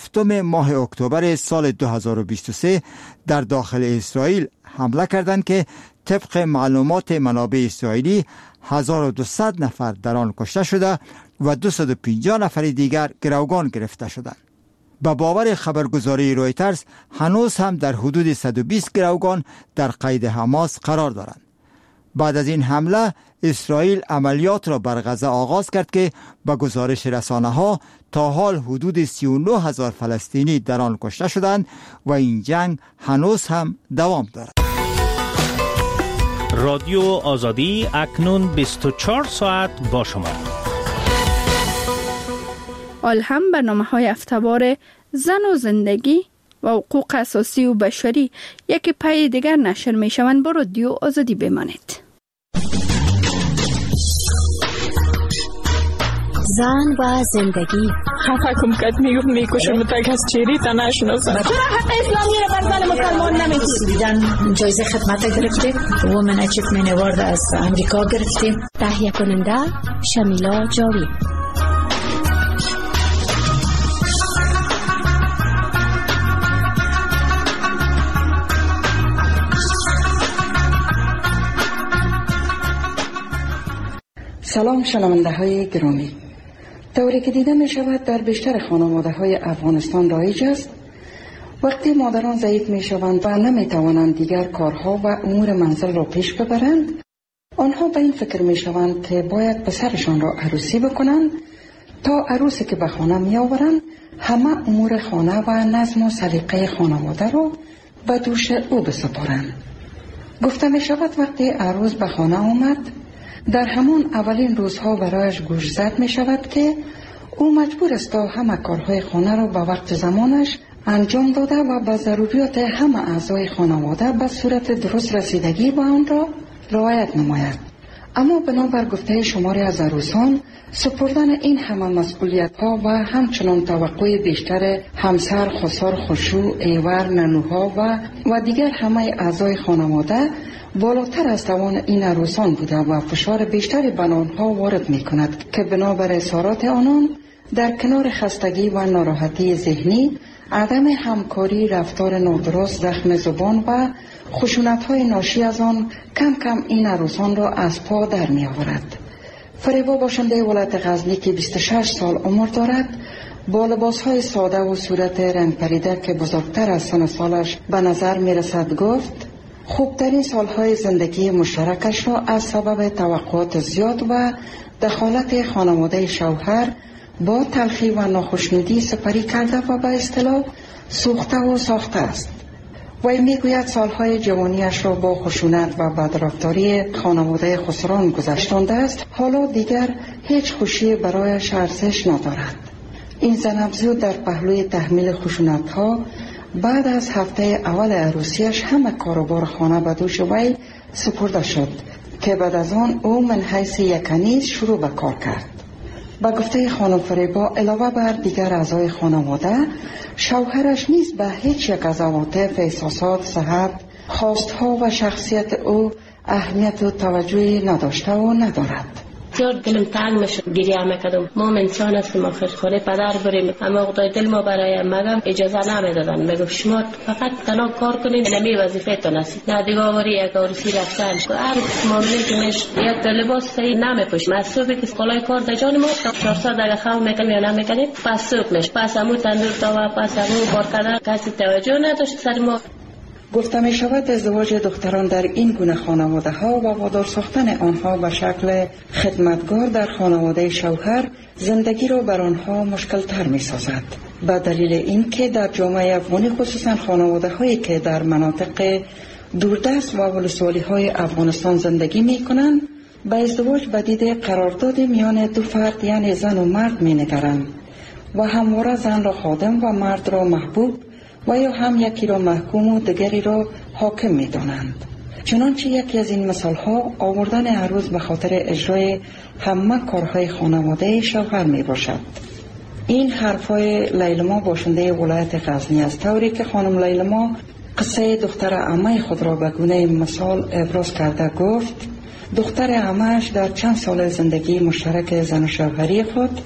7 ماه اکتبر سال 2023 در داخل اسرائیل حمله کردند که طبق معلومات منابع اسرائیلی 1200 نفر در آن کشته شده و 250 نفر دیگر گروگان گرفته شدند. به باور خبرگزاری رویترز هنوز هم در حدود 120 گروگان در قید حماس قرار دارند. بعد از این حمله اسرائیل عملیات را بر غزه آغاز کرد که به گزارش رسانه ها تا حال حدود 39,000 فلسطینی در آن کشته شدند و این جنگ هنوز هم دوام دارد. رادیو آزادی اکنون 24 ساعت با شما. هم برنامه‌های هفته‌وار زن و زندگی و حقوق اساسی و بشری یک پای دیگر نشر می‌شوند. با رادیو آزادی بمانید. زن و زندگی. حکم کد میکشم تا کس چیری تا نشناسم. چرا حق اسلامی رو بر زن مسلمان نمیدید؟ جایزه خدمت گرفتیم. وومن اچیومنت اوارد از امریکا گرفتیم. تهیه کننده شمیلا جاوید. سلام شنونده های گرامی. طوری که دیده می شود در بیشتر خانواده های افغانستان رایج است وقتی مادران ضعیف می شوند و نمی توانند دیگر کارها و امور منزل را پیش ببرند، آنها به این فکر می شوند که باید پسرشان را عروسی بکنند تا عروسی که به خانه می آورند همه امور خانه و نظم و سلیقه خانواده را به دوش او بسپارند. گفته می شود وقتی عروس به خانه آمد در همون اولین روزها برایش گوش زد می شود که او مجبور است تا همه کارهای خانه را به وقت زمانش انجام داده و به ضروریات همه اعضای خانواده به صورت درست رسیدگی به آن را رعایت نماید. اما بنابر گفته شماری از عروسان سپردن این همه مسئولیت ها و همچنان توقع بیشتر همسر، خسر، خشوع، ایور، ننوها و دیگر همه اعضای خانواده بالاتر از توان این عروسان بوده و فشار بیشتری بر آنها وارد می کند که بنابر اظهارات آنان در کنار خستگی و ناراحتی ذهنی، عدم همکاری، رفتار نادرست، زخم زبان و خشونت‌های ناشی از آن کم کم این عروسان را از پا در می آورد. فریبا باشنده ولایت غزنی که 26 سال عمر دارد با لباس‌های ساده و صورت رنگ پریده که بزرگتر از سن سالش به نظر می رسد گفت خوبترین سالهای زندگی مشترکش را از سبب توقعات زیاد و دخالت خانواده شوهر با تلخی و ناخشنودی سپری کرده و به اصطلاح سوخته و ساخته است. وی میگوید سالهای جوانیش را با خشونت و بدرفتاری خانواده خسران گذشتانده است. حالا دیگر هیچ خوشی برایش ارزش ندارد. این زن افزود در پهلوی تحمیل خشونت‌ها بعد از هفته اول عروسیش همه کاروبار خانه به دوش وی سپرده شد که بعد از آن او من حیث یک کنیز شروع به کار کرد. با گفته خانم فریبا علاوه بر دیگر اعضای خانواده، شوهرش نیز به هیچ یک از عواطف، احساسات، صحت، خواستها و شخصیت او اهمیت و توجهی نداشته و ندارد. بسیار دلم تنگ میشد، گریه میکردم. ما انسان هستیم، آخر خانه پدر بریم، اما خدای دل ما برای مگم اجازه نمیدادن. میگفت شما فقط تنها کار کنین، نمی وظیفتون است. نه دیگه آوری یک عروسی رفتن هر معامله که میش یک لباس صحیح نمیپوشیم. از صبح که کالای کار در جان ما 400 دقیقه خام میکنیم یا نمیکنیم، پس صبح میش پس همون تندور تا پس همون کار کردن کسی توجه نداشت سر ما. گفته می شود ازدواج دختران در این گونه خانواده ها و وادار ساختن آنها به شکل خدمتگار در خانواده شوهر زندگی را بر آنها مشکل تر می سازد. به دلیل این که در جامعه افغانی خصوصا خانواده هایی که در مناطق دوردست و ولسوالی های افغانستان زندگی می کنند به ازدواج بدید قرارداد میان دو فرد یعنی زن و مرد می نگرند و همواره زن را خادم و مرد را محبوب و یا هم یکی را محکوم و دیگری را حاکم می دانند. چنانچه یکی از این مثال ها آوردن عروس به خاطر اجرای همه کارهای خانواده شوهر می باشد. این حرفای لیلما باشنده ولایت غزنی است، طوری که خانم لیلما قصه دختر عمه خود را به گونه مثال ابراز کرده گفت دختر عمه‌اش در چند سال زندگی مشترک زن و شوهری خود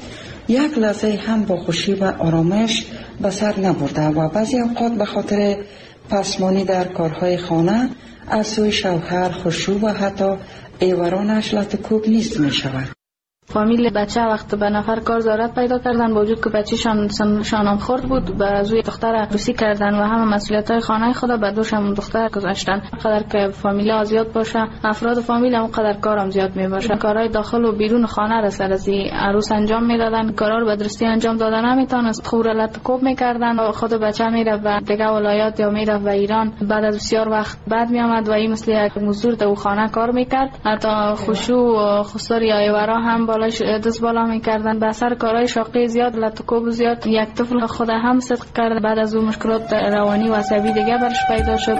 یک لحظه هم با خوشی و آرامش به سر نبرده و بعضی اوقات به خاطر پسمانی در کارهای خانه از سوی شوهر خشوع و حتی ایورانش لطکوب نیست می شود. فامیل بچه وقت به نفر کار ضرورت پیدا کردن، با وجود که بچه شانم خورد بود، به روی دختر عروسی کردن و همه مسئولیت‌های خانه خدا به دوش هم دختر گذاشتن. قدر که فامیل زیاد باشه، افراد فامیل هم قدر کارم زیاد می باشه. کارهای داخل و بیرون خانه را سر از عروس انجام میدادن، کارا رو به درستی انجام دادن نمیتونست، خور لطکوب میکردن و خود بچه میره به دیگه ولایات یا میره به ایران. بعد از بسیار وقت بعد می آمد و این مثل یک مزدور تو خانه کار میکرد. حتی خشوع و خسار یا ایورا هم دست بالا میکردن. به اثر کارهای شاقی زیاد لطکوب زیاد یک طفل خود هم صدق کرد. بعد از اون مشکلات روانی و عصبی دیگه برش پیدا شد.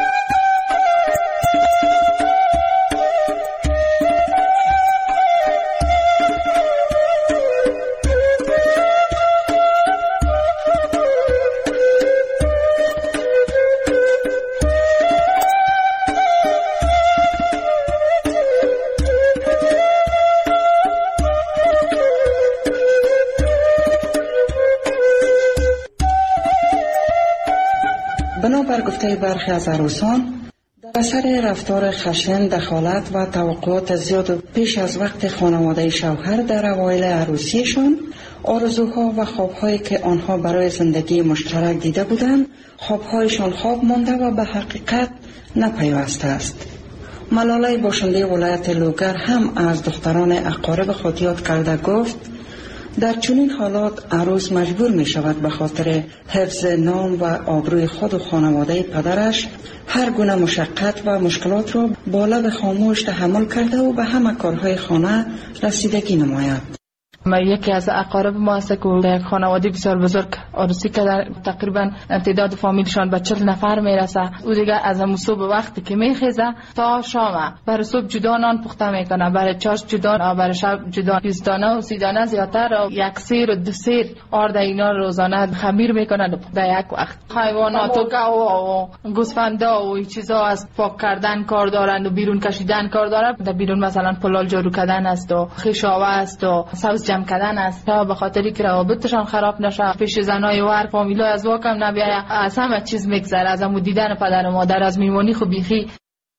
بنابر گفته برخی از عروسان، در اثر رفتار خشن، دخالت و توقعات زیاد پیش از وقت خانواده شوهر در اوایل عروسیشان، آرزوها و خوابهایی که آنها برای زندگی مشترک دیده بودند، خوابهایشان خواب مانده و به حقیقت نپیوسته است. ملاله باشنده ولایت لوگر هم از دختران اقارب خود یاد کرده گفت: در چنین حالات عروس مجبور می شود به خاطر حفظ نام و آبروی خود و خانواده پدرش هر گونه مشقت و مشکلات را با لب خاموش تحمل کرده و به همه کارهای خانه رسیدگی نماید. یکی از اقارب ما است که یک خانواده بسیار بزرگ عروسی که در تقریبا تعداد فامیلشان به 40 نفر میرسه. او دیگه از صبح وقتی که میخیزه تا شام برای صبح جدا نان پخته میکنه، برای چاش جدا، برای شب جدا، 20 دانه و 30 دانه زیاتر و یک سیر و دو سیر آرد اینا روزانه خمیر میکنن در یک وقت. حیوانات و گاو و گوسفندا و این چیزا از پاک کردن کار دارن و بیرون کشیدن کار دارن. در بیرون مثلا پلال جارو کردن است و خشاوه است و سبز جمع کردن است تا به خاطری که روابطشان خراب نشه، پیش زنای و هر فامیلای از واکم نبیاید. از همه چیز میگذره، از امو دیدن پدر و مادر، از میمونی خو بیخی.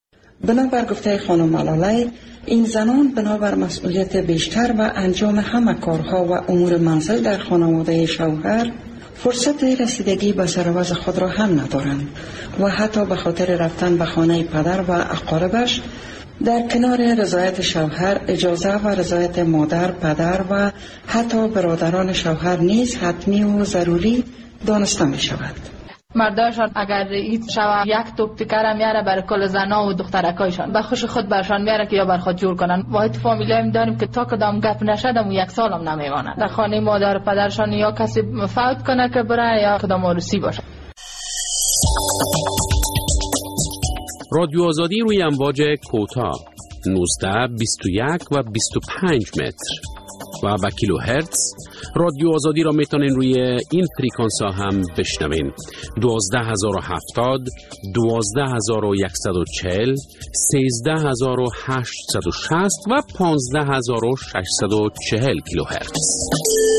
بنابر گفته خانم ملاله، این زنان بنابر مسئولیت بیشتر و انجام همه کارها و امور منزل در خانواده شوهر فرصت رسیدگی به سرآوز خود را هم ندارند و حتی به خاطر رفتن به خانه پدر و اقاربش در کنار رضایت شوهر، اجازه و رضایت مادر، پدر و حتی برادران شوهر نیز حتمی و ضروری دانسته می شود. مرداشان اگر ایت شوه یک توپ تکر میاره برای کل زنا و دخترکایشان به خوش خود برشان میاره که یا بر خود جور کنن. واحد فامیلی داریم که تا کدام گپ نشدم و یک سال هم نمیمانن در خانه مادر و پدرشان، یا کسی فوت کنه که بره یا کدام عروسی باشه. رادیو آزادی روی امواج کوتاه 19، 21 و 25 متر و به کیلوهرتز. رادیو آزادی را میتونین روی این فریکانس ها هم بشنوین: 12070، 12140، 13860 و 15640 کیلوهرتز.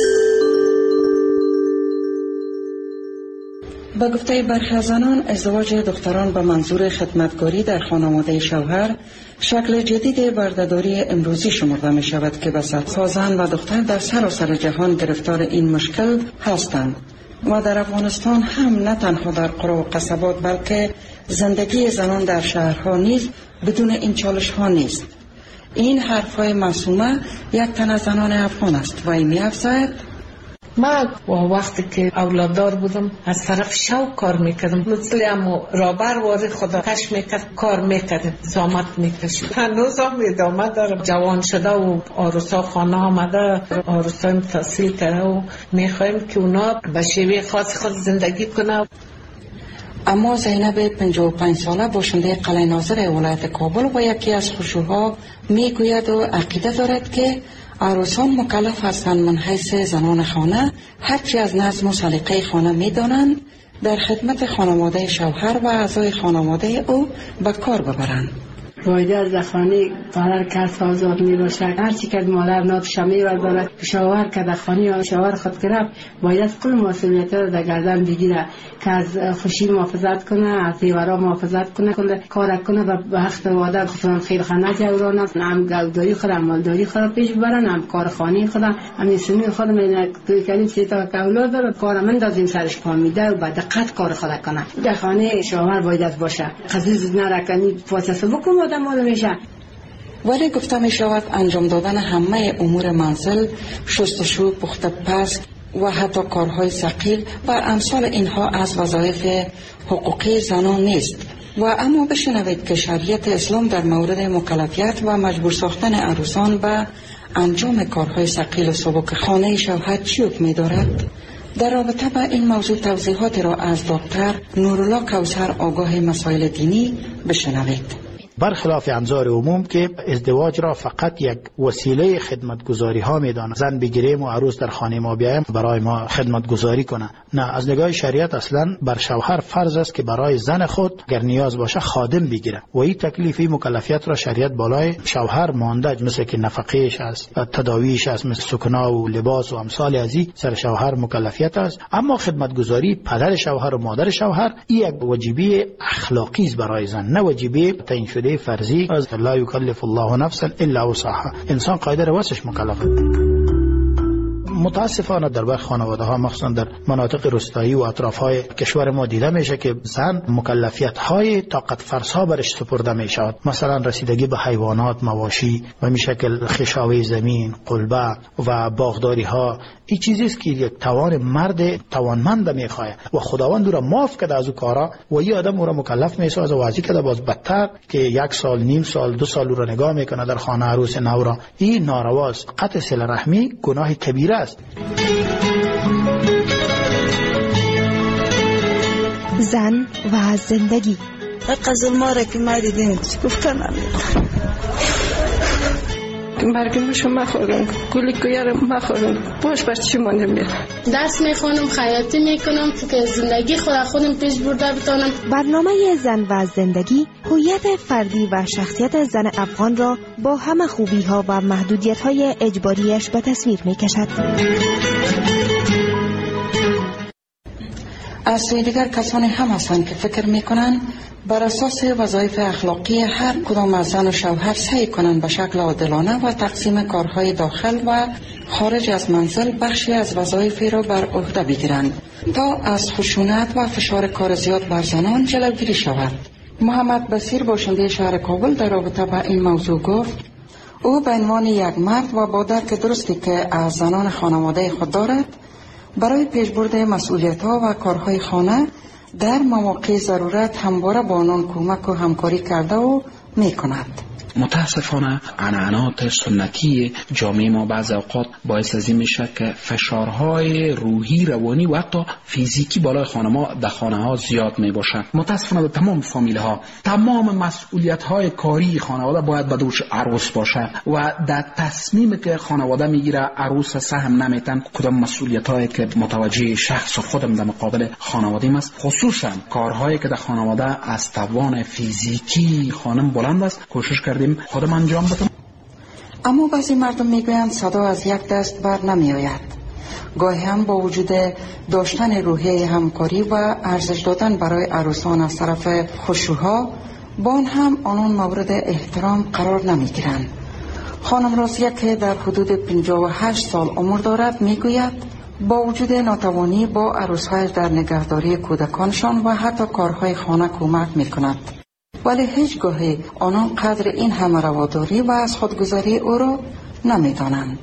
با گفته برخی از زنان، ازدواج دختران به منظور خدمتگاری در خانواده شوهر شکل جدید بردهداری امروزی شمرده می شود که بسیار زن و دختر در سراسر جهان گرفتار این مشکل هستند و در افغانستان هم نه تنها در قرى و قصبات بلکه زندگی زنان در شهرها نیز بدون این چالش ها نیست. این حرفهای معصومه یک تن از زنان افغان است و این می افزاید: من وقتی که اولاددار بودم از طرف شوق کار میکردم، مثل امو رابر واری خدا کش میکرد، کار میکردم، زامت میکشید. هنوز هم ادامه دارم. جوان شده و آروسا خانه آمده، آروسا تحصیل کرده و میخوایم که اونا به شیوه خاص خود زندگی کنه. اما زینب 55 ساله باشنده قلعه ناظر ولایت کابل و یکی از خشوعها میگوید و عقیده دارد که عروسان مکلف هستند من حیث زنان خانه هرچی از نظم و سلیقه خانه میدانند در خدمت خانواده شوهر و اعضای خانواده او به کار ببرند. باید از خانه پدر کس آزاد می باشه. هر چی که مادر ناتش می دارد شوهر که در خانه شوهر خود گرفت باید کل مسئولیت را در گردن بگیره که از خوشی محافظت کنه، از زیورا محافظت کنه، کل کار کنه و به حق واده گفتن خیر خانه جورانه، هم گلداری خود مالداری خود پیش ببرن، هم کارخانه خود هم سنی خود من توی کردیم سه تا اولاد داره کار من دادیم سرش پا میده و به دقت کار خود کنه. در خانه شوهر باید باشه، قضیه نرکنی فاصله بکن آدم میشه. ولی گفته می شود انجام دادن همه امور منزل، شستشو، پخت پز و حتی کارهای ثقیل و امثال اینها از وظایف حقوقی زنان نیست. و اما بشنوید که شریعت اسلام در مورد مکلفیت و مجبور ساختن عروسان به انجام کارهای ثقیل و سبک خانه شوهر چی حکم دارد؟ در رابطه با این موضوع توضیحات را از دکتر نورالله کوثر آگاه مسائل دینی بشنوید. برخلاف انظار عموم که ازدواج را فقط یک وسیله خدمتگزاری ها میدانند، زن بگیریم و عروس در خانه ما بیایم برای ما خدمتگزاری کنه. نه، از نگاه شریعت اصلا بر شوهر فرض است که برای زن خود اگر نیاز باشه خادم بگیره و این تکلیفی مکلفیت را شریعت بالای شوهر مانده، مثل که نفقهش است، تداویش است، مثل سکنا و لباس و امثال ازی سر شوهر مکلفیت است. اما خدمتگزاری پدر شوهر و مادر شوهر این یک واجبی اخلاقی است برای زن، نه واجبی تعیین شده فرضی. از لا یکلف الله نفسا الا وسعها، انسان قاعده رو واسش مکلفه. متاسفانه در برخی خانواده ها مخصوصا در مناطق روستایی و اطراف های کشور ما دیده میشه که زن مکلفیت های طاقت فرسا برش سپرده میشود، مثلا رسیدگی به حیوانات، مواشی و این شکل خشاوی زمین، قلبه و باغداری ها. این چیزی است که یک توان مرد توانمند میخواه و خداوند او را معاف کرده از او کارا و این آدم او را مکلف میسازه و وضعی کرده باز بدتر که 1 سال، نیم سال، 2 سال او را نگاه میکنه در خانه عروس نو را. این نارواست. قطع صله رحمی گناه کبیره است. زن و زندگی. قزل ماره که ما دیدیم گفتن مرگمشو مخورم، گلی کویارم مخورم، باش بر چی ما نمیره. دست میخونم، خیاطی میکنم که زندگی خودم پیش برده بتانم. برنامه زن و زندگی هویت فردی و شخصیت زن افغان را با همه خوبی ها و محدودیت های اجباریش به تصویر میکشد. از سوی دیگر کسانی هم هستند که فکر میکنند بر اساس وظایف اخلاقی هر کدام از زن و شوهر سعی کنند به شکل عادلانه و تقسیم کارهای داخل و خارج از منزل بخشی از وظایف را بر عهده بگیرند تا از خشونت و فشار کار زیاد بر زنان جلوگیری شود. محمد بصیر باشنده شهر کابل در رابطه با این موضوع گفت او به عنوان یک مرد و با درک درستی که از زنان خانواده خود دارد برای پیشبرد مسئولیت‌ها و کارهای خانه در مواقع ضرورت همواره با آنان کمک و همکاری کرده و می‌کند. متاسفانه عنعنات سنتی جامعه ما بعض اوقات باعث از این میشه که فشارهای روحی، روانی و حتی فیزیکی بالای خانما در خانه ها زیاد می باشه. متاسفانه به تمام فامیل ها تمام مسئولیت های کاری خانواده باید به دوش عروس باشه و در تصمیم که خانواده میگیره عروس سهم نمیتن کدام مسئولیت هایی که متوجه شخص و خودم در مقابل خانواده است، خصوصا کارهایی که در خانواده از توان فیزیکی خانم بلند است کوشش کردیم خودم انجام بدم. اما بعضی مردم میگویند صدا از یک دست بر نمی آید. گاهی هم با وجود داشتن روحیه همکاری و ارزش دادن برای عروسان از طرف خشوها با آن هم آنان مورد احترام قرار نمی گیرند. خانم رازیه که در حدود 58 سال عمر دارد میگوید با وجود ناتوانی با عروس‌هایش در نگهداری کودکانشان و حتی کارهای خانه کمک میکند، ولی هیچ گاهی آنان قدر این همه رواداری و از خودگذاری او را نمیدانند.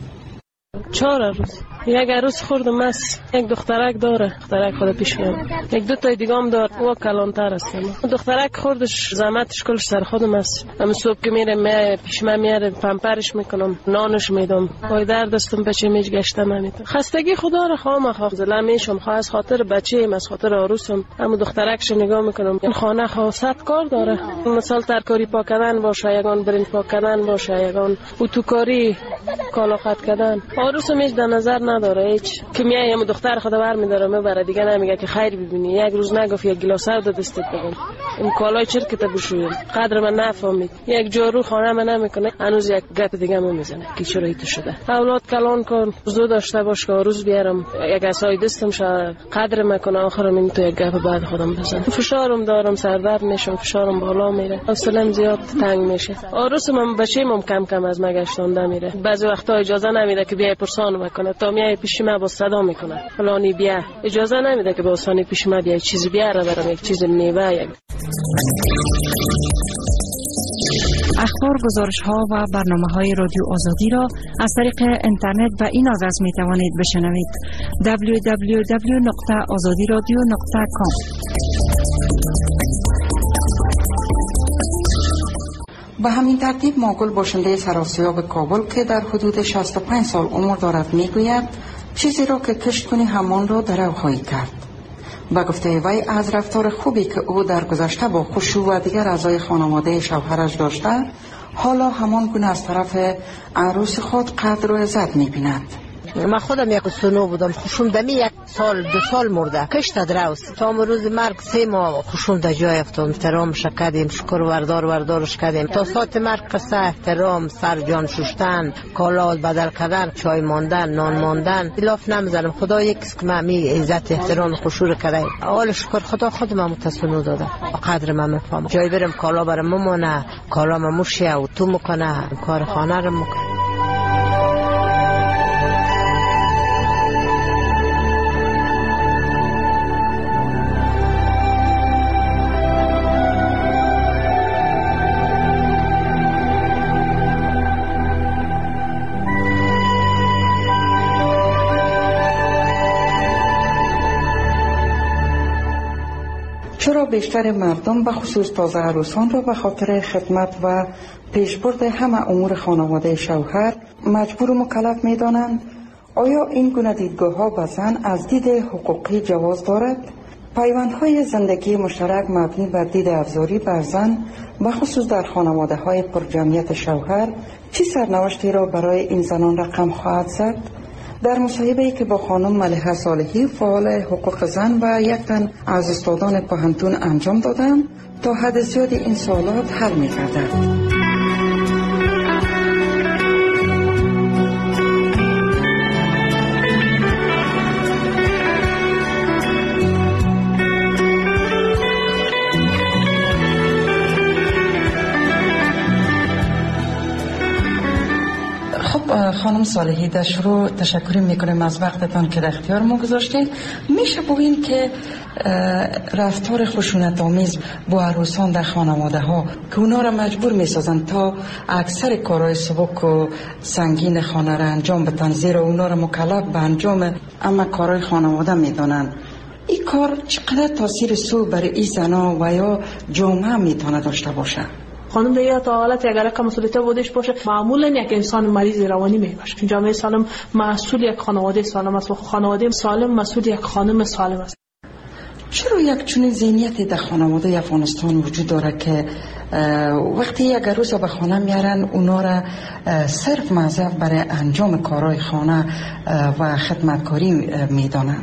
4 عروس، یک عروس خوردم است، یک دخترک داره، دخترک خود پیش میاد، یک 2 تا دیگه هم داره، او کلانتر است. دخترک خوردش زحمتش کلش سر خودم است. هم صبح که میره پیش من میاره، پمپرش میکنم، نانش میدم، پای در دستم بچه میج گشتم نمیتونم. خستگی خدا را خواهم خواهد میشم، خواهد از خاطر بچه‌ام، از خاطر عروسم، اما دخترکش نگاه میکنم. این خانه خاصت کار داره، مثلا ترکاری پاک کردن باشه، یگان برنج پاک کردن باشه، یگان اتوکاری کالا قد کردن. عروسم هیچ در نظر نداره، هیچ که میایم دختر خدا برمی‌داره میبره، دیگه نمیگه که خیر ببینی. یک روز نگفت یک گلاس آب دستت بدم، این کالای چرکت بشویم. قدر من نفهمید، یک جارو خانه من نمیکنه، هنوز یک گپ دیگه میزنه که چرا ایت شده. اولاد کلان کن، زود داشته باش که روز بیارم یک عصای دستم شه قدر میکنه، آخرم این تو یک گپ بعد خودم بزنم. فشارم دارم، سردرد میشم، فشارم بالا میره، حوصله‌ام زیاد تنگ میشه. عروسم بچه‌م کم کم از مگشتونده میره، بعضی وقتا اجازه نمیده که بیای پرسان بکنه، تا میای پیش ما با صدا میکنه فلانی بیا، اجازه نمیده که با آسانی پیش ما بیای چیزی بیاره برام، یک چیز میوه. یک اخبار، گزارش‌ها و برنامه‌های رادیو آزادی را از طریق اینترنت و این آدرس می‌توانید بشنوید: www.azadiradio.com. به همین ترتیب ماگل باشنده سراسیاب کابل که در حدود 65 سال عمر دارد میگوید چیزی را که کشت کنی همان را در او خواهی کرد. با گفته وی از رفتار خوبی که او در گذشته با خشوع و دیگر اعضای خانواده شوهرش داشته، حالا همان گونه از طرف عروس خود قدر و عزت می‌بیند. من خودم یک سنو بودم، خوشم دمی 1 سال 2 سال مرده، کشت دروس تا روز مرگ 3 ماه خوشم در جای افتادم، احترام شکردیم، شکر وردارش کردیم تا ساعت مرگ قصه احترام، سر جان شستن، کالات بدل کردن، چای ماندن، نان ماندن، الاف نمیزنم. خدا یکیست که من عزت احترام خوشور کرده، اول شکر خدا خود من متسنو داده، قدر من میفهمم. جای برم کالا برم ممونه، کالا من موشه و تو میکنه، کار خانه رو میکنه. چرا بیشتر مردم به خصوص تازه عروسان را به خاطر خدمت و پیشبرد همه امور خانواده شوهر مجبور و مکلف می دانند؟ آیا این گونه دیدگاه ها به زن از دید حقوقی جواز دارد؟ پیوندهای زندگی مشترک مبنی بر دید افزاری بر زن به خصوص در خانواده های پرجمعیت شوهر چه سرنوشتی را برای این زنان رقم خواهد زد؟ در مصاحبه‌ای که با خانم ملیحه صالحی فعال حقوق زن و یک تن از استادان پوهنتون انجام دادم تا حد زیادی این سوالات حل می‌گردد. خانم صالحی، در شروع تشکر میکنیم از وقتتان که در اختیار ما گذاشتید. میشه بگین که رفتار خشونت آمیز با عروسان در خانواده ها که اونا را مجبور میسازن تا اکثر کارهای سبک و سنگین خانه را انجام بدن، زیرا اونا را مکلف به انجام اما کارهای خانواده میدانن، این کار چقدر تاثیر سو برای این زنا و یا جامعه میتونه داشته باشه؟ خانم دیگه تا حالت اگر که مسئولیت بودش باشه، معمولا یک انسان مریض روانی میباشه. جامعه سالم مسئول یک خانواده سالم است و خانواده سالم مسئول یک خانم سالم است. چرا یک چنین ذهنیتی در خانواده افغانستان وجود داره که وقتی یک عروس به خانه میارن اونا را صرف موظف برای انجام کارهای خانه و خدمتکاری میدانن؟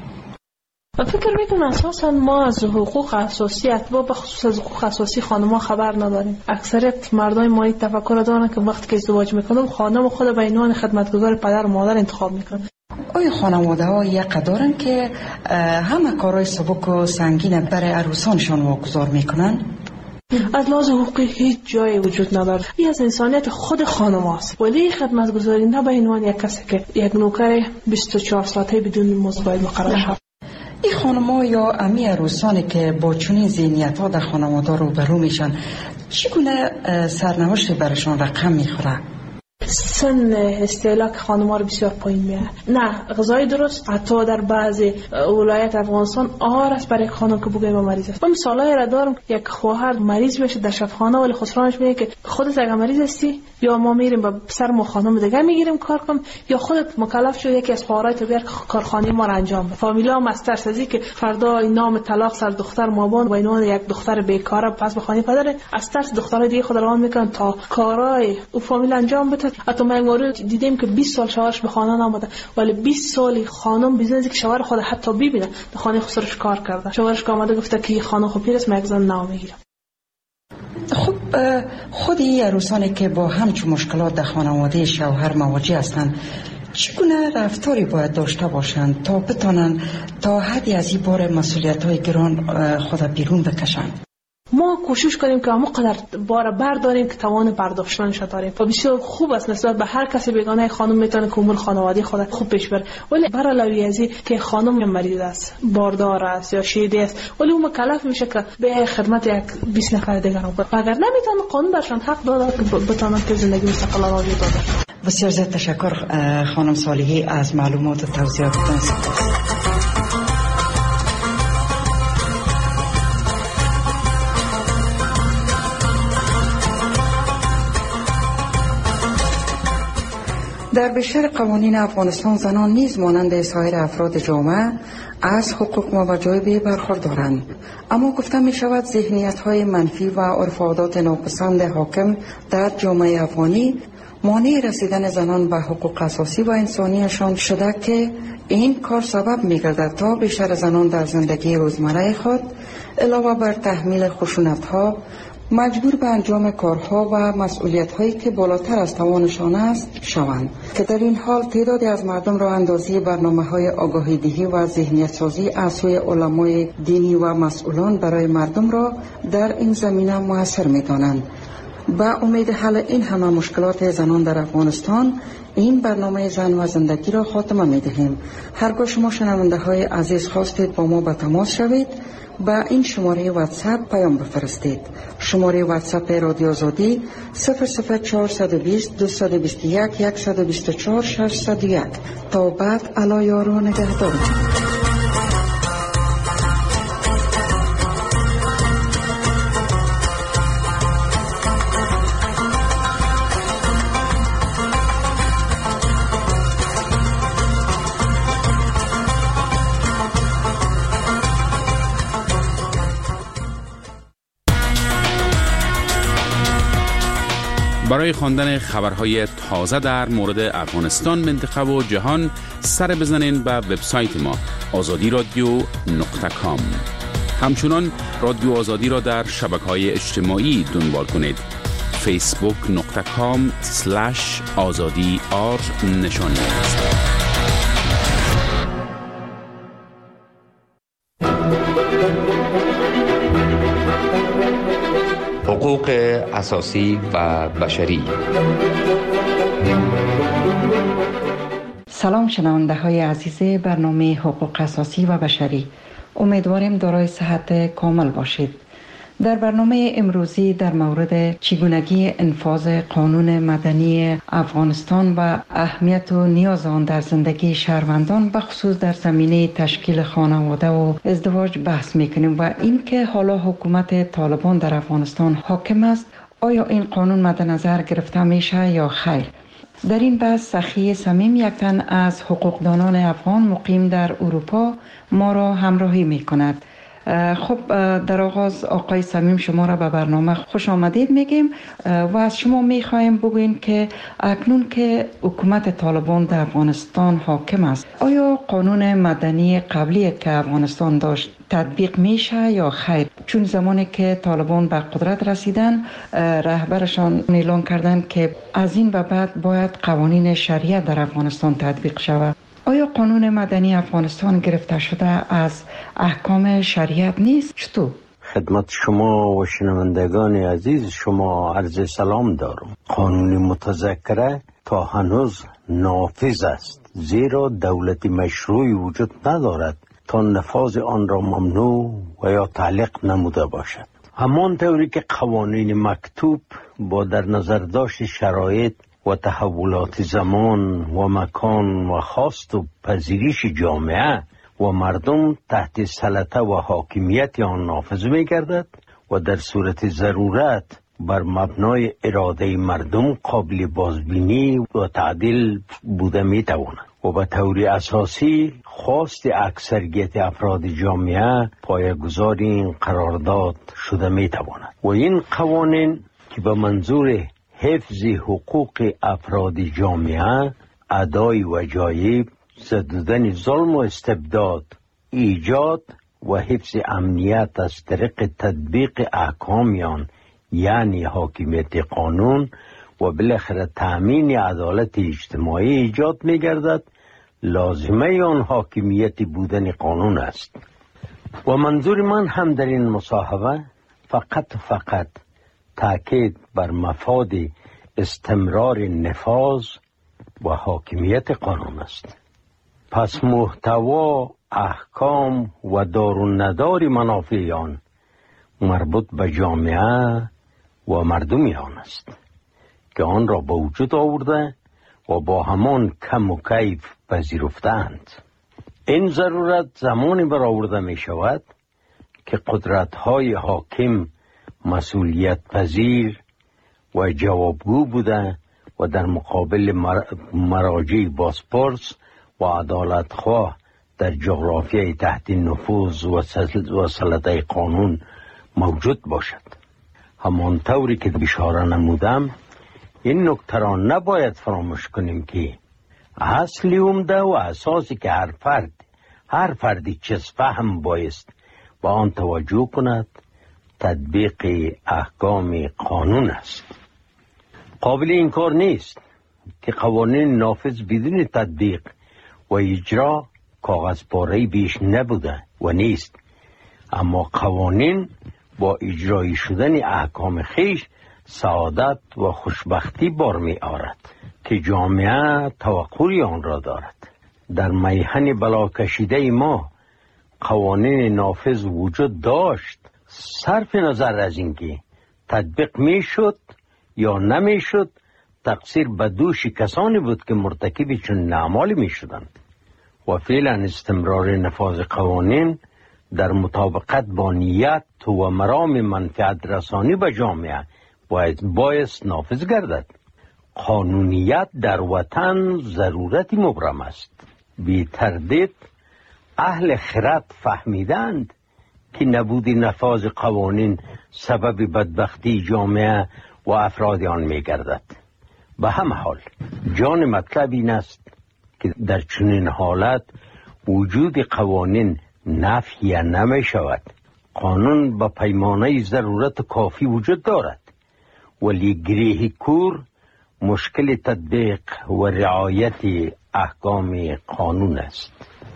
فکر میکنم اساسا ما از حقوق اساسی، اتباع به خصوص از حقوق اساسی خانم‌ها خبر نداریم. اکثریت مردای ما این تفکر دارن که وقتی که ازدواج میکنم خانم خود به عنوان خدمتگزار پدر و مادر انتخاب میکنن. آیا خانواده ها یک دارن که همه کارهای سبک و سنگین برای عروسانشان واگذار میکنن؟ از لحاظ حقوقی هیچ جایی وجود نداره. این از انسانیت خود خانم است. ولی خدمتگزاری نه به عنوان یک کسی که یک نوکر 24 ساعته بدون مزد باید مقرر شود. این خانم‌ها یا امی عروسانی که با چنین ذهنیت‌ها در خانواده روبرو میشن چگونه سرنوشتی برشان رقم میخوره؟ سن استهلاک خانم‌ها رو بسیار پایین میاره. نه غذای درست، حتی در بعضی ولایت افغانستان آهار است برای خانم که بگویم مریض است. من مثالایی را دارم، یک خواهر مریض بشه در شفاخانه ولی خسرانش میگه که خودت اگه مریض هستی یا ما میریم با سر ما خانم دیگه میگیریم کار کنم، یا خودت مکلف شو یکی از خواهرای تو بیار کارخانه ما را انجام بده. فامیلا مستر سازی که فردا نام طلاق سر دختر مابان و اینو یک دختر بیکاره پس به خانه پدر از ترس دخترای دیگه خود روان میکنن تا کارای او فامیل انجام بده حتی ما مورد دیدیم که 20 سال شوهرش به خانه نامده، ولی 20 سالی خانم بیزنسی که شوهر خود حتی ببینه در خانه خسرش کار کرده. شوهرش که آمده گفته که خانم خوب پیرست، من یک زن نام میگیرم. خب خود این عروسانی که با همچون مشکلات در خانواده شوهر مواجه هستند چگونه رفتاری باید داشته باشند تا بتانند تا حدی از این بار مسئولیت‌های گران خود بیرون بکشند؟ ما کوشش کنیم که همونقدر بار برداریم که توان برداشتنش داریم و بسیار خوب است نسبت به هر کسی بیگانه خانم میتونه که امور خانوادگی خود خوب پیش بره، ولی برعلاوه از این که خانم مریض است، باردار است یا شیده است، ولی اون مکلف میشه که به خدمت یک 20 نفر دیگر کنه. اگر نمیتونه قانون برشان حق داده که بتونن که زندگی مستقل را داشته باشن. بسیار زیاد تشکر خانم صالحی از معلومات و توضیحاتتان. در بیشتر قوانین افغانستان زنان نیز مانند سایر افراد جامعه از حقوق و وجایب برخوردارند، اما گفته می شود ذهنیت‌های منفی و عرف و عادات ناپسند حاکم در جامعه افغانی مانع رسیدن زنان به حقوق اساسی و انسانیشان شده که این کار سبب می گردد تا بیشتر زنان در زندگی روزمره خود علاوه بر تحمیل خشونت‌ها مجبور به انجام کارها و مسئولیت‌هایی که بالاتر از توانشان است شوند، که در این حال تعدادی از مردم را اندازی برنامه‌های آگاهی دهی و ذهنیت سازی از سوی علمای دینی و مسئولان برای مردم را در این زمینه موثر می‌دانند. با امید حل این همه مشکلات زنان در افغانستان این برنامه زن و زندگی را خاتمه می‌دهیم. هرگاه شما شنونده‌های عزیز خواستید با ما به تماس شوید، با این شماره واتساپ پیام بفرستید. شماره واتساپ رادیو آزادی 00420 221 124 601. تا بعد الا یارو نگهدار. برای خواندن خبرهای تازه در مورد افغانستان، منطقه و جهان سر بزنین به وبسایت ما azadiradio.com. همچنان رادیو آزادی را در شبکه‌های اجتماعی دنبال کنید. facebook.com/azadi_r نشانی است. حقوق اساسی و بشری. سلام شنونده های عزیز برنامه حقوق اساسی و بشری، امیدواریم دارای صحت کامل باشید. در برنامه امروزی در مورد چگونگی انفاذ قانون مدنی افغانستان و اهمیت و نیاز آن در زندگی شهروندان بخصوص در زمینه تشکیل خانواده و ازدواج بحث میکنیم و اینکه حالا حکومت طالبان در افغانستان حاکم است، آیا این قانون مد نظر گرفته میشه یا خیر؟ در این بحث سخی صمیم، یک تن از حقوقدانان افغان مقیم در اروپا، ما را همراهی میکند. خب در آغاز آقای صمیم شما را به برنامه خوش آمدید میگیم و از شما میخوایم بگوین که اکنون که حکومت طالبان در افغانستان حاکم است، آیا قانون مدنی قبلی که افغانستان داشت تطبیق میشه یا خیر؟ چون زمانی که طالبان به قدرت رسیدن، رهبرشان اعلان کردند که از این به بعد باید قوانین شریعت در افغانستان تطبیق شود. آیا قانون مدنی افغانستان گرفته شده از احکام شریعت نیست؟ چطور؟ خدمت شما و شنوندگان عزیز شما عرض سلام دارم. قانون متذکره تا هنوز نافذ است، زیرا دولت مشروعی وجود ندارد تا نفاذ آن را ممنوع و یا تعلیق نموده باشد. همان طوری که قوانین مکتوب با در نظر داشت شرایط و تحولات زمان و مکان و خواست و پذیرش جامعه و مردم تحت سلطه و حاکمیت آن نافذ می گردد و در صورت ضرورت بر مبنای اراده مردم قابل بازبینی و تعدیل بوده می تواند و به طور اساسی خواست اکثریت افراد جامعه پایه‌گذار این قرارداد شده می تواند و این قوانین که به منظور حفظ حقوق افراد جامعه، ادای وجایب، زدودن ظلم و استبداد، ایجاد و حفظ امنیت از طریق تطبیق احکامیان یعنی حاکمیت قانون و بالاخره تأمین عدالت اجتماعی ایجاد می گردد. لازمه آن حاکمیت بودن قانون است. و منظور من هم در این مصاحبه فقط تاکید بر مفاد استمرار نفاذ و حاکمیت قانون است. پس محتوا، احکام و دار و ندار منافع آن مربوط به جامعه و مردم آن است که آن را به وجود آورده و با همان کم و کیف پذیرفتند. این ضرورت زمانی برآورده می شود که قدرت‌های حاکم مسئولیت پذیر و جوابگو بوده و در مقابل مراجع بازپرس و عدالتخواه در جغرافیای تحت نفوذ و سلطه قانون موجود باشد. همانطوری که اشاره نمودم، این نکته را نباید فراموش کنیم که اصلی عمده و اساسی که هر فردی چیز فهم بایست با آن توجه کند تطبیق احکام قانون است. قابل انکار نیست که قوانین نافذ بدون تطبیق و اجرا کاغذ پاره بیش نبوده و نیست، اما قوانین با اجرایی شدن احکام خیش سعادت و خوشبختی بار می آرد که جامعه توقعی آن را دارد. در میهن بلا کشیده ما قوانین نافذ وجود داشت، صرف نظر از اینکه تطبیق می شد یا نمی شد تقصیر به دوش کسانی بود که مرتکب چون اعمالی می شدند و فعلا استمرار نفاذ قوانین در مطابقت با نیت و مرام منفعت رسانی به جامعه بایست نافذ گردد. قانونیت در وطن ضرورتی مبرم است. بی تردید اهل خرد فهمیدند که نبود نفاذ قوانین سبب بدبختی جامعه و افراد آن می گردد. به همه حال جان مطلب این است که در چنین حالت وجود قوانین نفی نمی شود. قانون به پیمانه ضرورت کافی وجود دارد، ولی گریه کور مشکل تطبیق و رعایت احکام قانون است.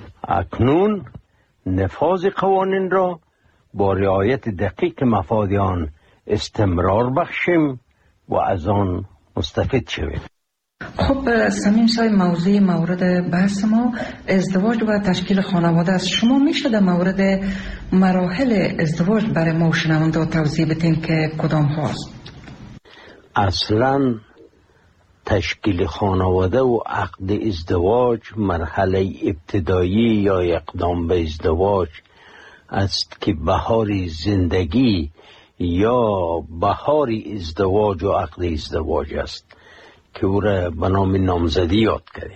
اکنون نفاذ قوانین را با رعایت دقیق مفاد آن استمرار بخشیم و از آن مستفید شویم. خب سمیم صاحب، موضوع مورد بحث ما ازدواج و تشکیل خانواده است. شما میشه در مورد مراحل ازدواج برای ما شنونده توضیح بدین که کدام هاست؟ اصلا تشکیل خانواده و عقد ازدواج مرحله ابتدایی یا اقدام به ازدواج است که بهار زندگی یا بهار ازدواج و عقد ازدواج است که او را به نام نامزدی یاد کردیم.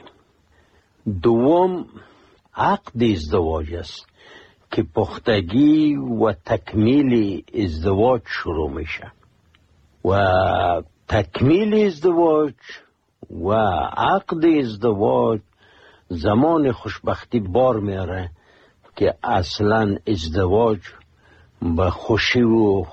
دوم عقد ازدواج است که پختگی و تکمیل ازدواج شروع میشه و تکمیل ازدواج و عقد ازدواج زمان خوشبختی بار میاره که اصلا ازدواج به خوشی و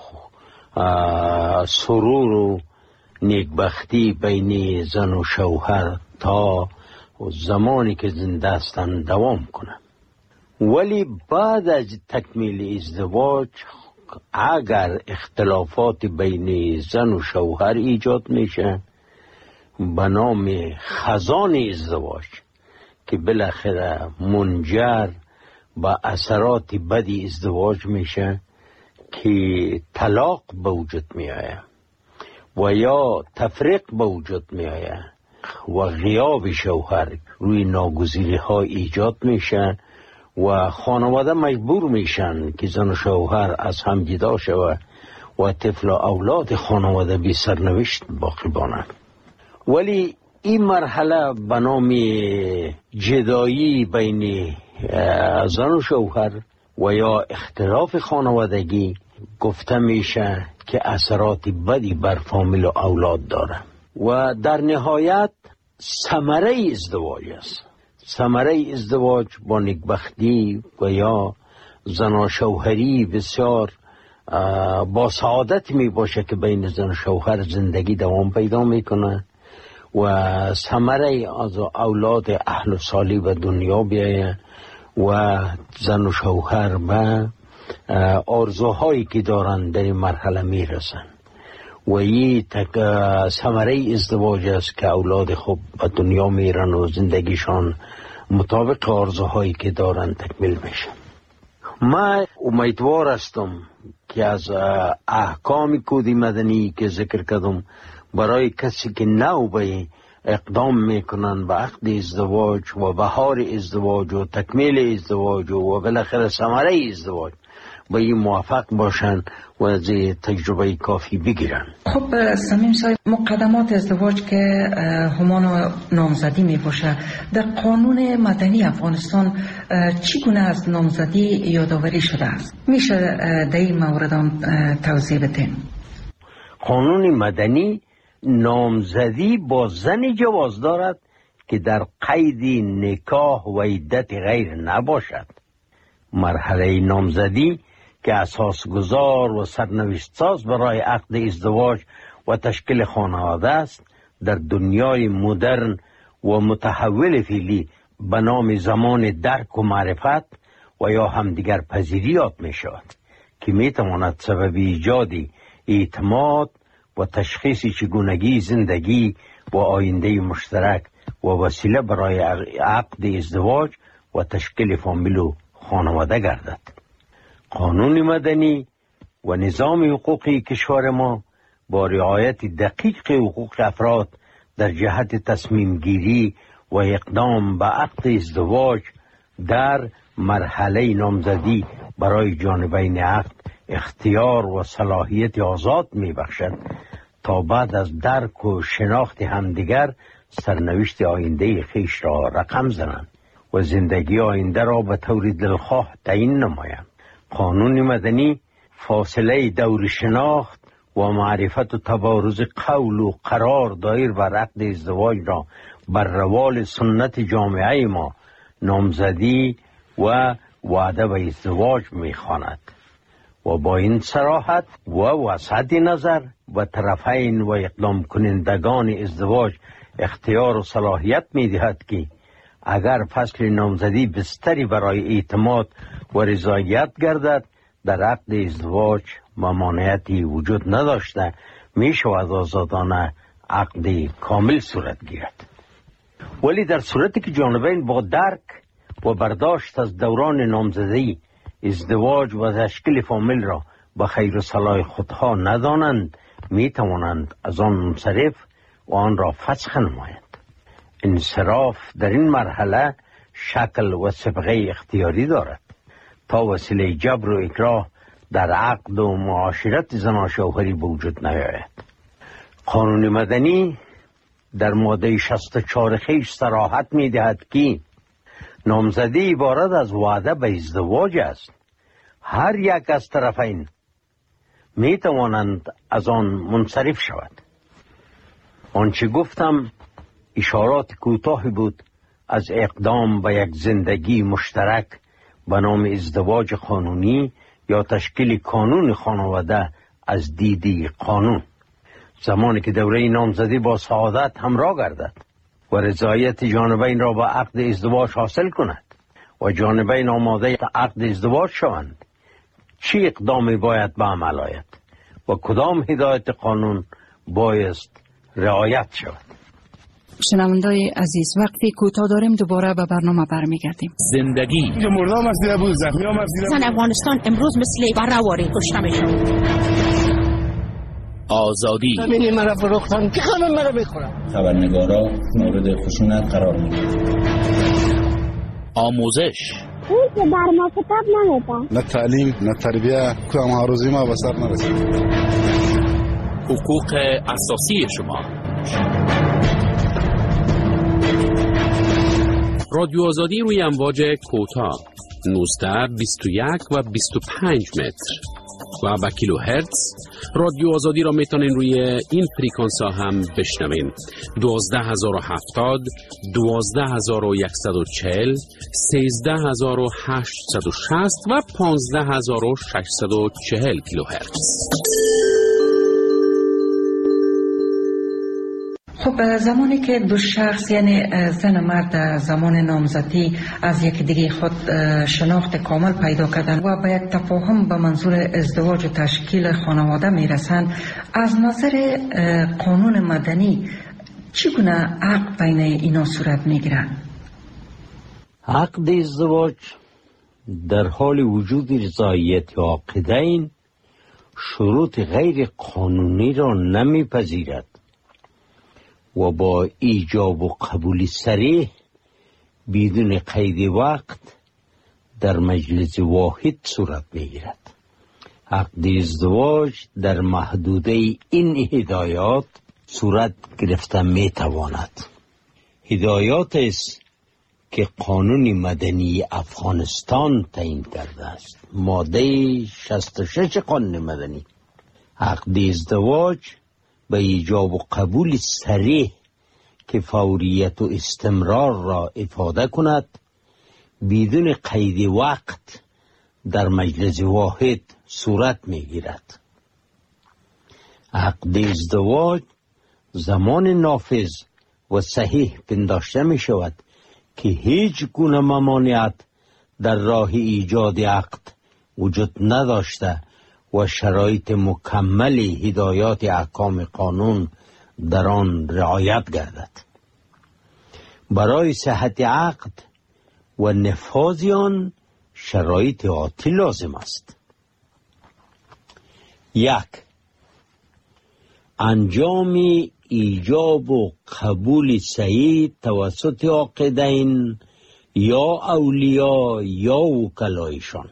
سرور و نیکبختی بین زن و شوهر تا زمانی که زنده هستند دوام کنه. ولی بعد از تکمیل ازدواج اگر اختلافات بین زن و شوهر ایجاد میشه به نام خزان ازدواج که بالاخره منجر به اثرات بدی ازدواج میشه که طلاق به وجود میآید و یا تفریق به وجود میآید و غیاب شوهر روی ناگزیری ها ایجاد میشه و خانواده مجبور میشن که زن و شوهر از هم جدا شود و طفل و اولاد خانواده بی سرنوشت باقی بانند. ولی این مرحله به نام جدایی بین زن و شوهر و یا اختلاف خانوادگی گفته میشه که اثرات بدی بر فامیل و اولاد داره و در نهایت ثمره ازدواج است. ثمره ازدواج با نیکبختی و یا زن و شوهری بسیار با سعادت می باشه که بین زن و شوهر زندگی دوام پیدا میکنه و ثمره از اولاد اهل و صالح به دنیا بیایه و زن و شوهر به آرزوهایی که دارن در این مرحله میرسن و این ثمره ازدواج است که اولاد خوب به دنیا میرن و زندگیشان مطابق آرزوهایی که دارن تکمیل میشه. من امیدوار هستم که از احکام کود مدنی که ذکر کردم برای کسی که نو به اقدام میکنن به عقد ازدواج و بهار ازدواج و تکمیل ازدواج و بالاخره ثمره ازدواج به این موافق باشن و از تجربه کافی بگیرن. خب صمیم صاحب، مقدمات ازدواج که همان و نامزدی می باشه، در قانون مدنی افغانستان چگونه از نامزدی یادآوری شده است؟ میشه در این مورد توضیح بدین؟ قانون مدنی نامزدی با زنی جواز دارد که در قید نکاح و عدت غیر نباشد. مرحله نامزدی که اساس گذار و سرنوشت ساز برای عقد ازدواج و تشکیل خانواده است، در دنیای مدرن و متحول فعلی به نام زمان درک و معرفت و یا همدیگر پذیری یاد می شود که می تواند سبب ایجاد اعتماد و تشخیص چگونگی زندگی و آینده مشترک و وسیله برای عقد ازدواج و تشکیل فامیل و خانواده گردد. قانون مدنی و نظام حقوقی کشور ما با رعایت دقیق حقوق افراد در جهت تصمیم گیری و اقدام به عقد ازدواج در مرحله نامزدی برای جانبین عقد اختیار و صلاحیت آزاد می بخشد تا بعد از درک و شناخت همدیگر سرنوشت آینده خیش را رقم زنند و زندگی آینده را به طور دلخواه تعیین نمایند. قانون مدنی فاصله دور شناخت و معرفت و تبارز قول و قرار دایر بر عقد ازدواج را بر روال سنت جامعه ما نامزدی و وعده به ازدواج می‌خواند و با این صراحت و وسعت نظر و طرفین و اقدام کنندگان ازدواج اختیار و صلاحیت می‌دهد که اگر فصل نامزدی بستری برای اعتماد و رضایت گردد، در عقد ازدواج ممانعتی وجود نداشته می شود آزادانه عقد کامل صورت گیرد. ولی در صورتی که جانبین با درک و برداشت از دوران نامزدی ازدواج و تشکیل فامیل را به خیر و صلاح خودها ندانند، می توانند از آن منصرف و آن را فسخ نمایند. انصراف در این مرحله شکل و صبغه اختیاری دارد تا وسیله جبر و اکراه در عقد و معاشرت زن و شوهری به وجود نیاید. قانون مدنی در ماده 64 خیش صراحت می دهد که نامزدی عبارت از وعده به ازدواج است. هر یک از طرفین می توانند از آن منصرف شود. آنچه گفتم اشارات کوتاهی بود از اقدام به یک زندگی مشترک به نام ازدواج قانونی یا تشکیل کانون خانواده از دیدی قانون. زمانی که دوره نامزدی با سعادت همراه گردد و رضایت جانبین را با عقد ازدواج حاصل کند و جانبین آماده عقد ازدواج شوند، چه اقدامی باید به عمل آید و کدام هدایت قانون بایست رعایت شود؟ شنوندای عزیز، وقتی کوتاه داریم دوباره به برنامه برمیگردیم. زندگی زن افغانستان امروز مثل برهواری کشته میشن. آزادی ببینید مرا فروختن که خانم مرا بخورم. خبرنگارا مورد خشونت قرار میگیرن. آموزش اون که در ما کتاب نمیدن. نه تعلیم نه تربیه که هر ما به سر نرسید. حقوق اساسی شما. رادیو آزادی روی امواج کوتاه 19 21 و 25 متر و به کیلو هرتز رادیو آزادی را میتونین روی این فریکانس ها هم بشنوین. 12070 12140 13860 و 15640 کیلو هرتز. خب زمانی که دو شخص یعنی زن و مرد زمان نامزدی از یک دیگه خود شناخت کامل پیدا کردن و به یک تفاهم به منظور ازدواج و تشکیل خانواده میرسند، از نظر قانون مدنی چگونه عقد بین اینا صورت میگیرد؟ عقد ازدواج در حال وجود رضایت عاقدین شروط غیر قانونی را نمیپذیرد و با ایجاب و قبول صریح بدون قید وقت در مجلس واحد صورت میگیرد. عقد ازدواج در محدوده این هدایات صورت گرفته میتواند. هدایات است که قانون مدنی افغانستان تعیین کرده است. ماده 66 قانون مدنی. عقد ازدواج به ایجاب و قبول صریح که فوریت و استمرار را افاده کند بدون قید وقت در مجلس واحد صورت میگیرد. عقد ازدواج زمان نافذ و صحیح پنداشته می شود که هیچ گونه ممانعت در راه ایجاد عقد وجود نداشته و شرایط مکمل هدایات احکام قانون در آن رعایت گردد. برای صحت عقد و نفاذ آن شرایط آتی لازم است. 1. انجام ایجاب و قبول صحیح توسط عاقدین یا اولیا یا وکلایشان.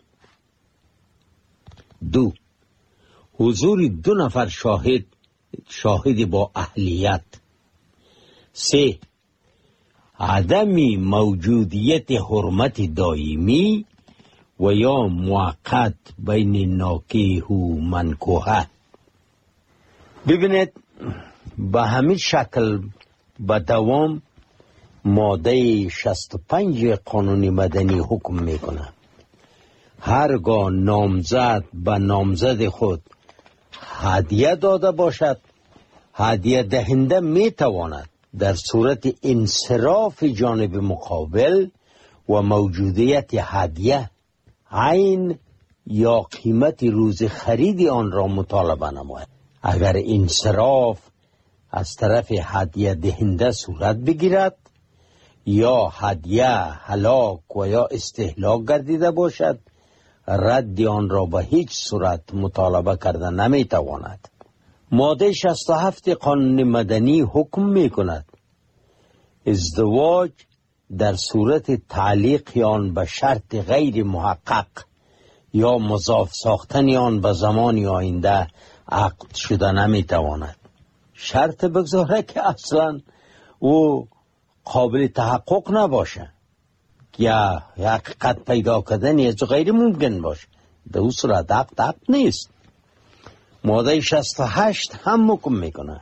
2. حضور 2 نفر شاهد با اهلیت. 3. عدم موجودیت حرمت دائمی و یا موقت بین ناکح و منکوحه. ببینید به همین شکل به دوام ماده 65 قانون مدنی حکم میکنه. هرگاه نامزد به نامزد خود هدیه داده باشد، هدیه دهنده میتواند در صورت انصراف جانب مقابل و موجودیت هدیه عین یا قیمت روز خرید آن را مطالبه نماید. اگر انصراف از طرف هدیه دهنده صورت بگیرد یا هدیه هلاک و یا استهلاک گردیده باشد، رد آن را به هیچ صورت مطالبه کرده نمیتواند. ماده 67 قانون مدنی حکم می کند ازدواج در صورت تعلیق آن به شرط غیر محقق یا مضاف ساختن آن به زمان آینده عقد شده نمیتواند. شرط بگذاره که اصلا او قابل تحقق نباشه یا حقیقت پیدا کردن از غیر ممکن باشه، در اون صورت عقد نیست. ماده 68 هم حکم میکنه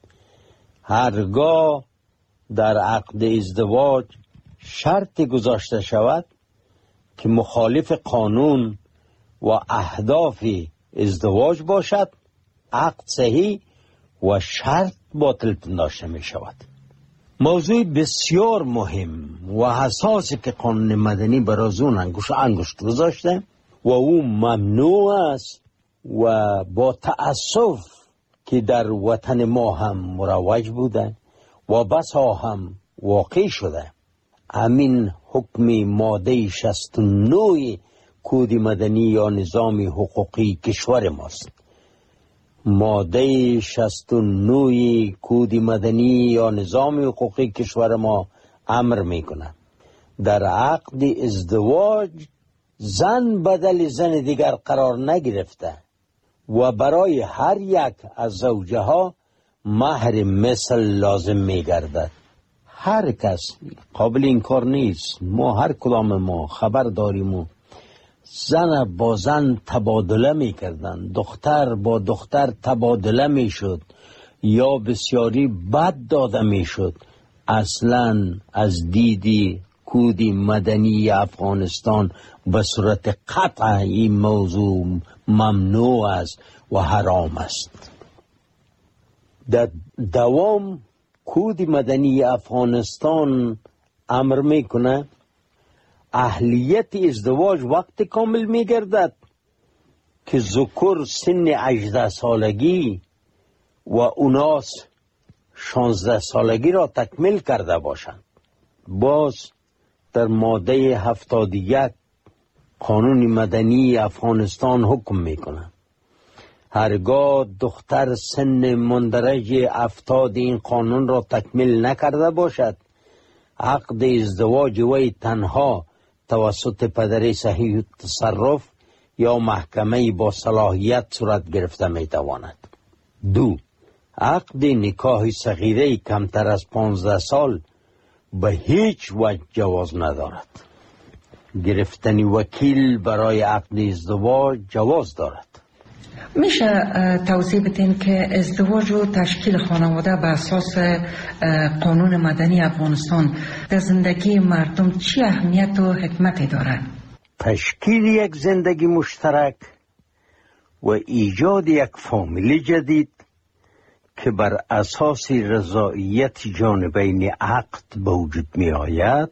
هرگاه در عقد ازدواج شرط گذاشته شود که مخالف قانون و اهداف ازدواج باشد، عقد صحیح و شرط باطل پنداشته می شود. موضوع بسیار مهم و حساسی که قانون مدنی برای اون انگشت گذاشته و او ممنوع است و با تأسف که در وطن ما هم مروج بوده و بسا هم واقع شده. همین حکم ماده 69 کد مدنی یا نظام حقوقی کشور ماست. ماده 69 کد مدنی یا نظام حقوقی کشور ما امر میکنه در عقد ازدواج زن بدل زن دیگر قرار نگرفته و برای هر یک از زوجه ها مهر مثل لازم میگردد. هر کس قابل انکار نیست، ما هر کدام ما خبر داریم و زن با زن تبادله می کردن، دختر با دختر تبادله می شد یا بسیاری بد داده می شد. اصلا از دیدی کودی مدنی افغانستان به صورت قطع این موضوع ممنوع است و حرام است. در دوام کودی مدنی افغانستان امر میکنه اهلیت ازدواج وقت کامل میگردد که ذکر سن 18 سالگی و اوناس 16 سالگی را تکمیل کرده باشند. باز در ماده 71 قانون مدنی افغانستان حکم میکنه هرگاه دختر سن مندرج 70 این قانون را تکمیل نکرده باشد، عقد ازدواج وی تنها توسط پدر صحیح تصرف یا محکمه با صلاحیت صورت گرفته میتواند. 2. عقد نکاح صغیره کمتر از 15 سال به هیچ وجه جواز ندارد. گرفتن وکیل برای عقد ازدواج جواز دارد. میشه توضیح بدین که ازدواج و تشکیل خانواده به اساس قانون مدنی افغانستان در زندگی مردم چی اهمیت و حکمتی دارد؟ تشکیل یک زندگی مشترک و ایجاد یک فامیل جدید که بر اساس رضایت جانبین عقد به وجود می آید،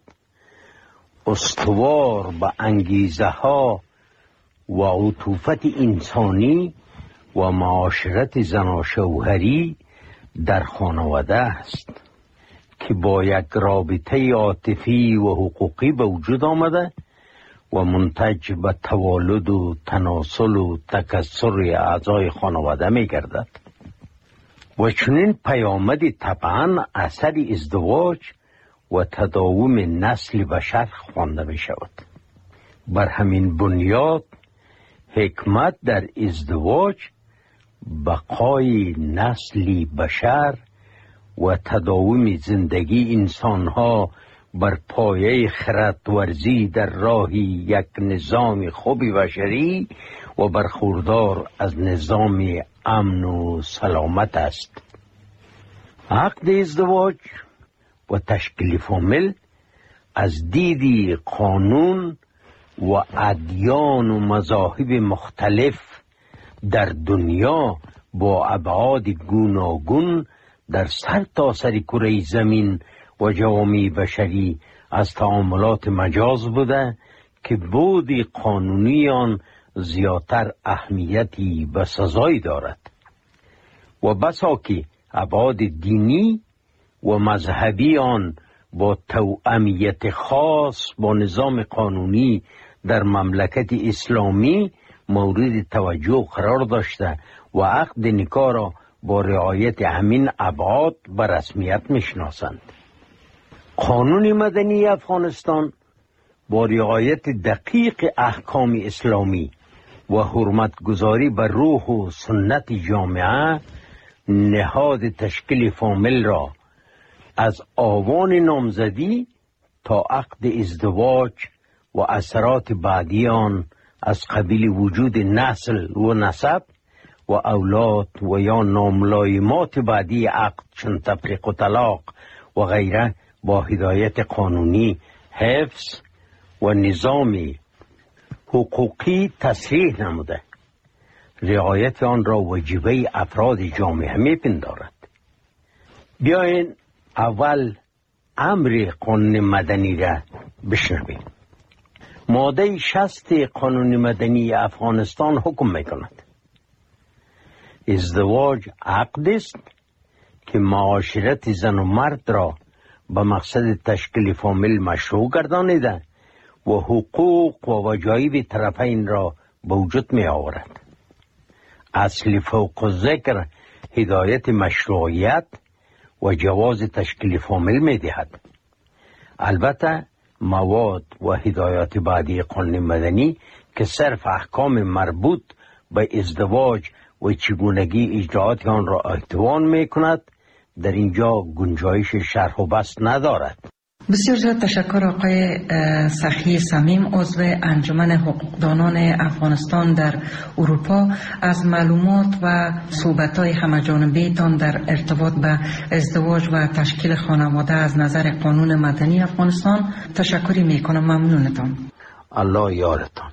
استوار به انگیزه ها و عطوفت انسانی و معاشرت زناشوهری در خانواده است که با یک رابطه عاطفی و حقوقی به وجود آمده و منتج به توالد و تناسل و تکثر اعضای خانواده می گردد و چنین پیامدی طبعا اثر ازدواج و تداوم نسل بشر خوانده می شود. بر همین بنیاد حکمت در ازدواج بقای نسلی بشر و تداوم زندگی انسانها بر پایه خردورزی در راه یک نظام خوب بشری و برخوردار از نظام امن و سلامت است. عقد ازدواج و تشکیل فامیل از دیدی قانون و ادیان و مذاهب مختلف در دنیا با ابعاد گوناگون در سرتاسر کره زمین و جوامع بشری از تعاملات مجاز بوده که بود قانونی آن زیادتر اهمیتی و سزایی دارد و بسا که ابعاد دینی و مذهبی آن با توأمیت خاص با نظام قانونی در مملکت اسلامی مورد توجه قرار داشته و عقد نکاح را با رعایت همین ابعاد به رسمیت میشناسند. قانون مدنی افغانستان با رعایت دقیق احکام اسلامی و حرمتگذاری بر روح و سنت جامعه نهاد تشکیل فامیل را از آوان نامزدی تا عقد ازدواج و اثرات بعدی آن از قبیل وجود نسل و نسب و اولاد و یا ناملایمات بعدی عقد چون تفریق و طلاق و غیره با هدایت قانونی حفظ و نظام حقوقی تصریح نموده. رعایت آن را واجبه افراد جامعه میپندارد. بیاین اول امر قانون مدنی را بشنویم. ماده 60 قانون مدنی افغانستان حکم میکند ازدواج عقد است که معاشرت زن و مرد را به مقصد تشکیل فامیل مشروع گردانیده و حقوق و وجایب طرفین را به وجود می آورد. اصل فوق ذکر هدایت مشروعیت و جواز تشکیل فامیل می دهد. البته مواد و هدایات بعدی قانون مدنی که صرف احکام مربوط به ازدواج و چگونگی اجراعات آن را احتوان می کند در اینجا گنجایش شرح و بسط ندارد. بسیار زیاد تشکر آقای سخی صمیم، عضو انجمن حقوقدانان افغانستان در اروپا، از معلومات و صحبت‌های همه‌جانبه تان در ارتباط به ازدواج و تشکیل خانواده از نظر قانون مدنی افغانستان. تشکری میکنم. ممنونتان. الله یارتان.